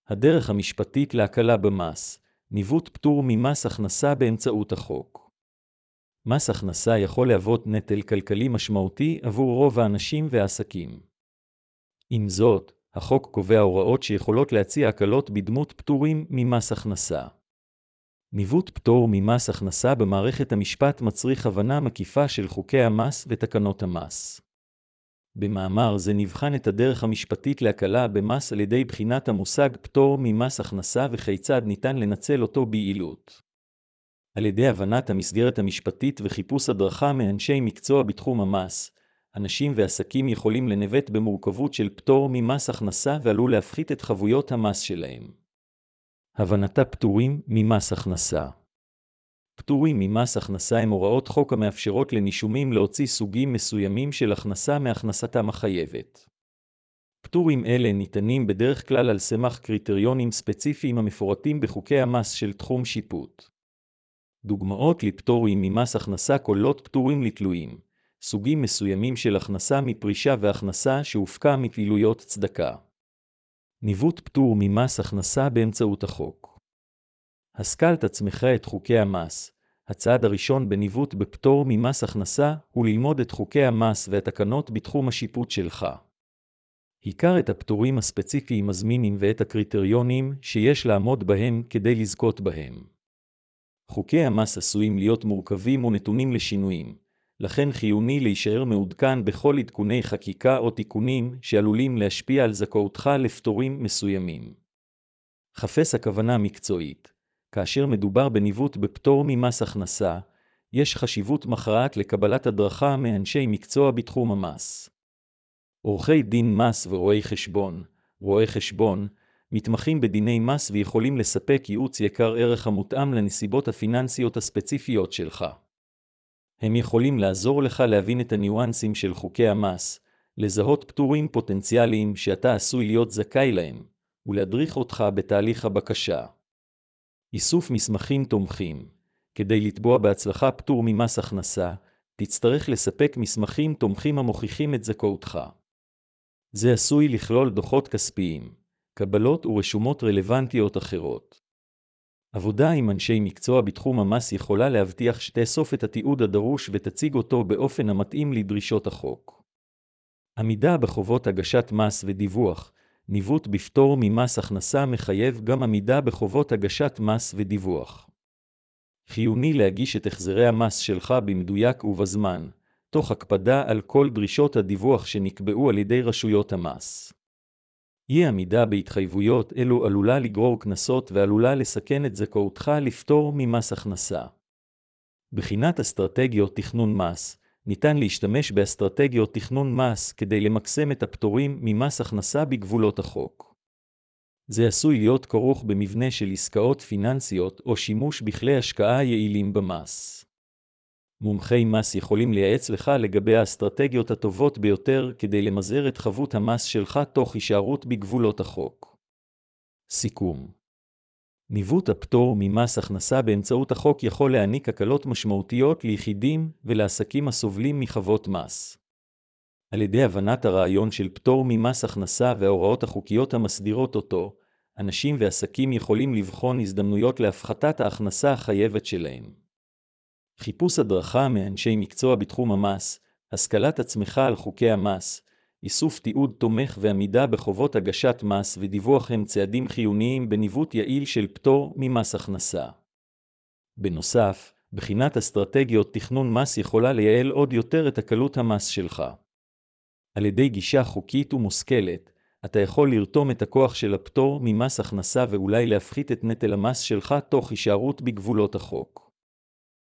הדרך המשפטית להקלה במס, ניווט פטור ממס הכנסה באמצעות החוק. מס הכנסה יכול להוות נטל כלכלי משמעותי עבור רוב האנשים והעסקים. עם זאת, החוק קובע הוראות שיכולות להציע הקלות בדמות פטורים ממס הכנסה. ניווט פטור ממס הכנסה במערכת המשפט מצריך הבנה מקיפה של חוקי המס ותקנות המס. במאמר זה נבחן את הדרך המשפטית להקלה במס על ידי בחינת המושג פטור ממס הכנסה וכיצד ניתן לנצל אותו ביעילות. על ידי הבנת המסגרת המשפטית וחיפוש הדרכה מאנשי מקצוע בתחום המס, אנשים ועסקים יכולים לנווט במורכבות של פטור ממס הכנסה ועלול להפחית את חבויות המס שלהם. הבנת פטורים ממס הכנסה. פטורים ממס הכנסה הם הוראות חוק המאפשרות לנישומים להוציא סוגים מסוימים של הכנסה מהכנסתם החייבת. פטורים אלה ניתנים בדרך כלל על סמך קריטריונים ספציפיים המפורטים בחוקי המס של תחום שיפוט. דוגמאות לפטורים ממס הכנסה כוללות פטורים לתלויים, סוגים מסוימים של הכנסה מפרישה והכנסה שהופקה מפעילויות צדקה. ניווט פטור ממס הכנסה באמצעות החוק. השכלת עצמך את חוקי המס. הצעד הראשון בניווט בפטור ממס הכנסה הוא ללמוד את חוקי המס והתקנות בתחום השיפוט שלך. הכר את הפטורים הספציפיים הזמינים ואת הקריטריונים שיש לעמוד בהם כדי לזכות בהם. חוקי המס עשויים להיות מורכבים ונתונים לשינויים, לכן חיוני להישאר מעודכן בכל עדכוני חקיקה או תיקונים שעלולים להשפיע על זכאותך לפטורים מסוימים. חפש הכוונה מקצועית. כאשר מדובר בניווט בפטור ממס הכנסה, יש חשיבות מכרעת לקבלת הדרכה מאנשי מקצוע בתחום המס. עורכי דין מס ורואי חשבון, מתמחים בדיני מס ויכולים לספק ייעוץ יקר ערך המותאם לנסיבות הפיננסיות הספציפיות שלך. הם יכולים לעזור לך להבין את הניואנסים של חוקי המס, לזהות פטורים פוטנציאליים שאתה עשוי להיות זכאי להם, ולהדריך אותך בתהליך הבקשה. איסוף מסמכים תומכים. כדי לתבוע בהצלחה פטור ממס הכנסה, תצטרך לספק מסמכים תומכים המוכיחים את זכאותך. זה עשוי לכלול דוחות כספיים, קבלות ורשומות רלוונטיות אחרות. עבודה עם אנשי מקצוע בתחום המס יכולה להבטיח שתאסוף את התיעוד הדרוש ותציג אותו באופן המתאים לדרישות החוק. עמידה בחובות הגשת מס ודיווח. ניווט בפטור ממס הכנסה מחייב גם עמידה בחובות הגשת מס ודיווח. חיוני להגיש את החזרי המס שלך במדויק ובזמן, תוך הקפדה על כל דרישות הדיווח שנקבעו על ידי רשויות המס. אי עמידה בהתחייבויות אלו עלולה לגרור קנסות ועלולה לסכן את זכאותך לפטור ממס הכנסה. בחינת אסטרטגיות תכנון מס. ניתן להשתמש באסטרטגיות תכנון מס כדי למקסם את הפטורים ממס הכנסה בגבולות החוק. זה עשוי להיות כרוך במבנה של עסקאות פיננסיות או שימוש בכלי השקעה יעילים במס. מומחי מס יכולים לייעץ לך לגבי האסטרטגיות הטובות ביותר כדי למזער את חבות המס שלך תוך הישארות בגבולות החוק. סיכום. ניווט הפטור ממס הכנסה באמצעות החוק יכול להעניק הקלות משמעותיות ליחידים ולעסקים הסובלים מחבות מס. על ידי הבנת הרעיון של פטור ממס הכנסה וההוראות החוקיות המסדירות אותו, אנשים ועסקים יכולים לבחון הזדמנויות להפחתת ההכנסה החייבת שלהם. חיפוש הדרכה מאנשי מקצוע בתחום המס, השכלת עצמך על חוקי המס, איסוף תיעוד תומך ועמידה בחובות הגשת מס ודיווח הם צעדים חיוניים בניווט יעיל של פטור ממס הכנסה. בנוסף, בחינת אסטרטגיות תכנון מס יכולה לייעל עוד יותר את הקלות המס שלך. על ידי גישה חוקית ומושכלת, אתה יכול לרתום את הכוח של הפטור ממס הכנסה ואולי להפחית את נטל המס שלך תוך הישארות בגבולות החוק.